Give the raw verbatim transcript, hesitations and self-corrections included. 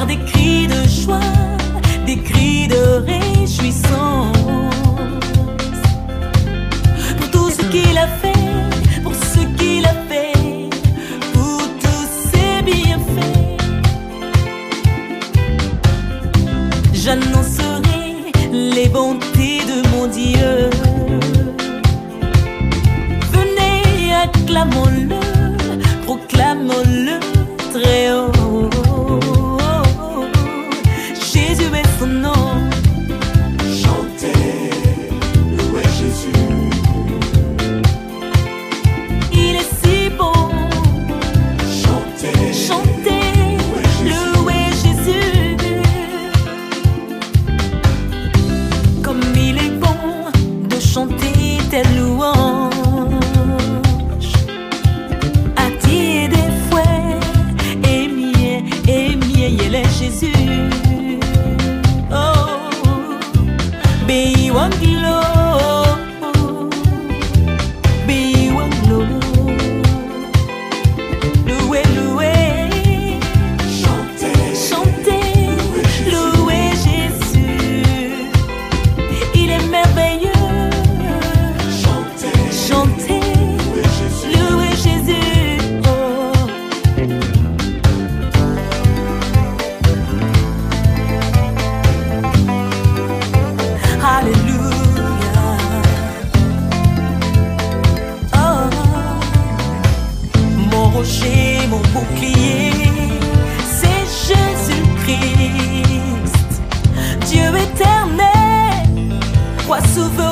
des cris de joie, des cris de réjouissance. Pour tout ce qu'il a fait, pour ce qu'il a fait, pour tous ses bienfaits. J'annoncerai les bontés de mon Dieu. Venez, acclamons-le, proclamons-le très haut. Jésus est son nom. Chantez, louez Jésus. Il est si bon. Chantez, Chantez, louez Jésus. Comme il est bon de chanter tes louanges. Attirer des fouets, émier, émier, il est Jésus. Oh, be one glow, be one glow. Louez, louez, chantez, chantez, louez Jésus. Il est merveilleux. chantez, Chantez, louez Jésus. louez Jésus. Oh. Alléluia. Oh. Mon rocher, mon bouclier, c'est Jésus-Christ. Dieu éternel, roi souverain.